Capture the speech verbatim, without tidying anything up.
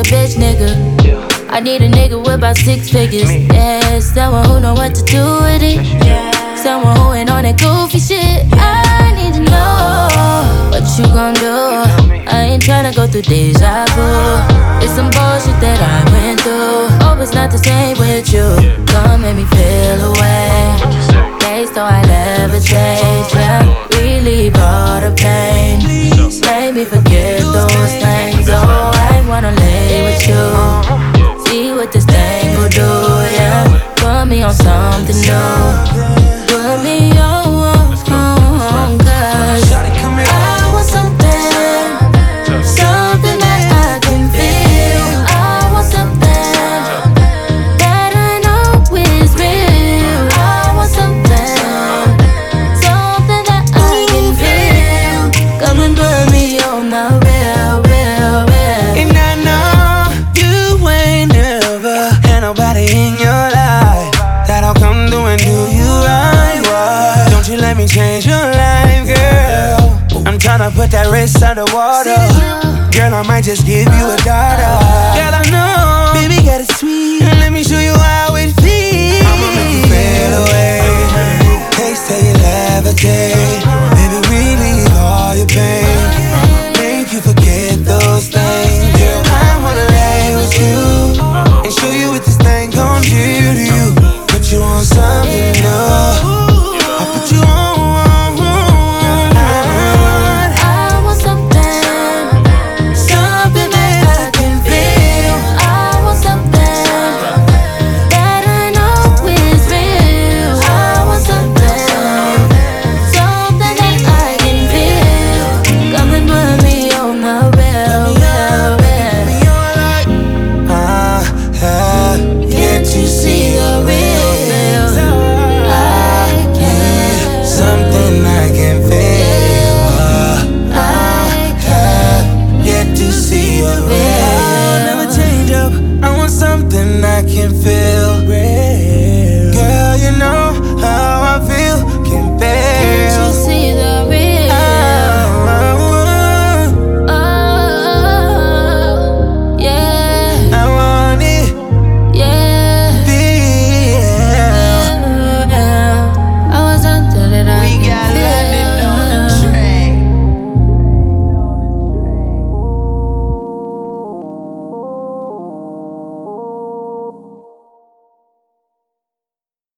bitch nigga. I need a nigga with about six figures. Yeah, someone who know what to do with it. Someone who ain't on that goofy shit. I need to know what you gon' do. I ain't tryna go through deja vu. It's some bullshit that I went through. Hope it's not the same with you. Come make me feel away. Days though I never change. Yeah, relieve all the pain. Make me forget those things. Oh, I wanna lay with you. See what this thing will do. Yeah, put me on something new. Put me on, on, cause I want something, something that I can feel. I want something that I know is real. I want something, something that I can feel. Come and put me on the real, real, real. And I know you ain't never had nobody in your life that'll come through and do you right. Don't you let me change your life, girl. I'm tryna put that wrist underwater. Girl, I might just give you a daughter. Girl, I know